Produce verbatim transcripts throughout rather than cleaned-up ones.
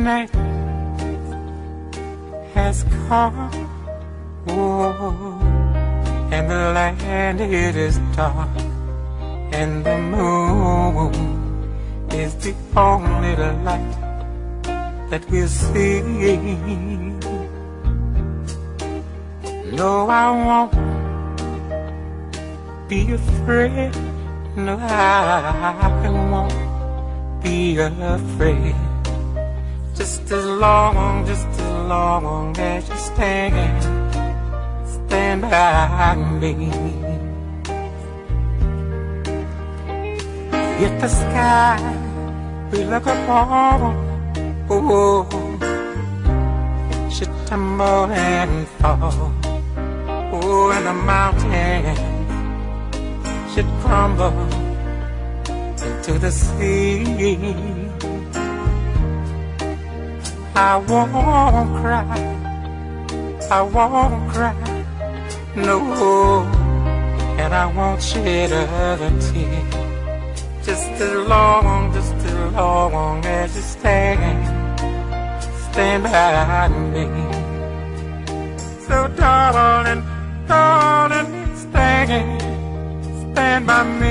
night has come, oh, and the land it is dark, and the moon is the only light that we'll see. No, I won't be afraid. No, I won't be afraid. Just as long, just as long as you stand, stand by me. If the sky we look upon, oh, should tumble and fall, oh, and the mountains should crumble into the sea, I won't cry, I won't cry, no, and I won't shed a tear. Just as long, just as long as you stand, stand by me. So darling, darling, stand, stand by me.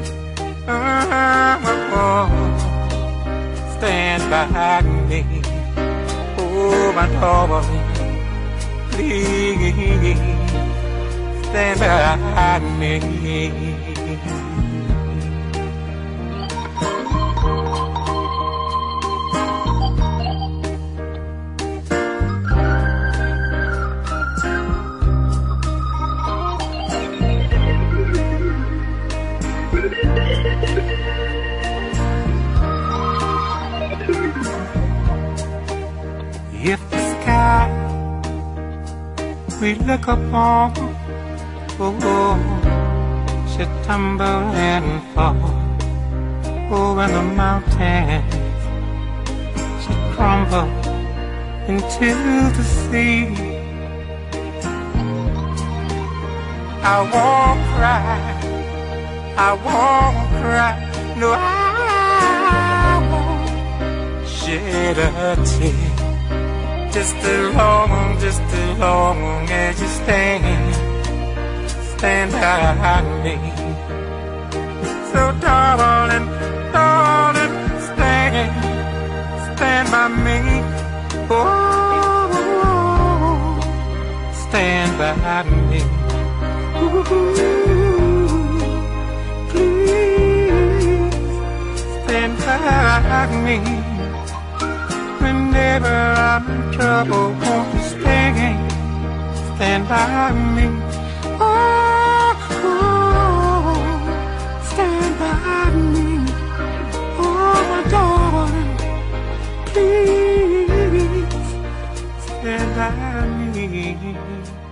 Oh, stand by me. Oh, my darling, please stand by me. If the sky we look upon, oh, should tumble and fall, oh, and the mountains should crumble into the sea, I won't cry, I won't cry, no, I won't shed a tear. Just as long, just as long as you stand, stand by me. So darling, darling, stand, stand by me. Oh, stand by me. Ooh, please stand by me. Whenever I'm in trouble, won't you stand, stand by me? Oh, oh, stand by me. Oh, my darling, please stand by me.